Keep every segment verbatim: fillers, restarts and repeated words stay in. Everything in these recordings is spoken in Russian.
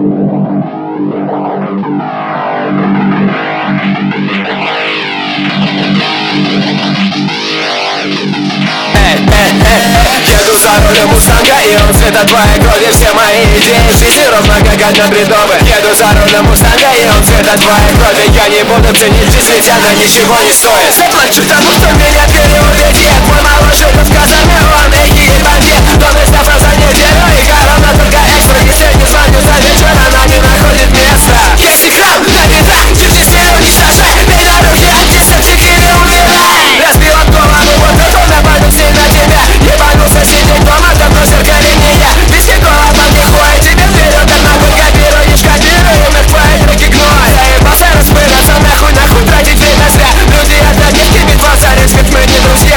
Еду за рулем мустанга, и он цвета твоей крови. Все мои идеи жизни ровно как однобредовые. Еду за рулем мустанга, и он цвета твоей крови. Я не буду ценить жизнь, ведь она ничего не стоит. Заплачу тому, кто меня переубедит. Мой малыш идет в казарме, он и бандит. Дом из стафа за неделю, и корона только экстра. Если не звоню за вечер, она не находит места. Есть экран на бедах, держи силу, не сажай. Бей на руки, антисептик или умирай. Разбила голову, вот это нападется на тебя. Ебанулся сидеть дома, давно зеркали не я. Виски голова, нихуя тебе вперед. Однако копируешь, копируем их твои треки гной. Заебался распыляться, нахуй, нахуй тратить время зря. Люди это не кипит, вазарец, ведь мы не друзья.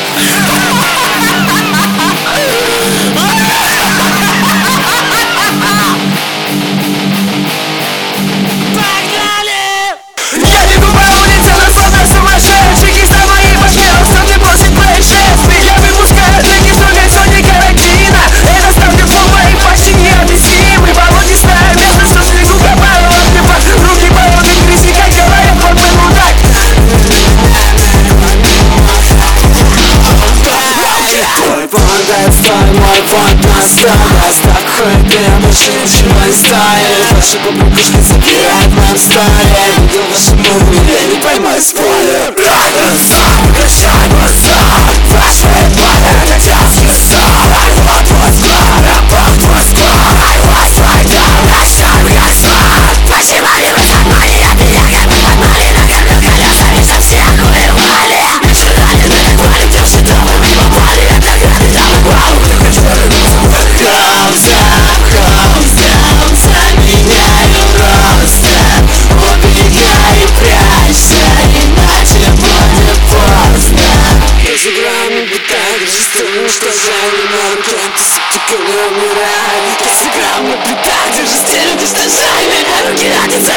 Стой, мой фонд настал. Оставь хоть ты больше ничего не стоит. Ваши попрыгушки забирают нам стали. Видел ваши мувы, я не поймаю спойлер. Прощай, глаза, ваши планы, это детский сон. Вот твой взгляд, вот твой взгляд. I was right down, I shall be smart. Почему не вы замали, от меня как бы подмали. Накормил колесами, что все охуевали. Мы ждали, мы так вали, где все дома, мы попали. Это грады, там и балу, кто хочу вернуться. Calm down, calm down, заменяю просто. Убегай и прячься, иначе будет поздно. Разыграем битах, режиссируем, что жаль, не на руке антисептика не умирай. Разыграем битах, режиссируем, что жаль, не на руке антисептика.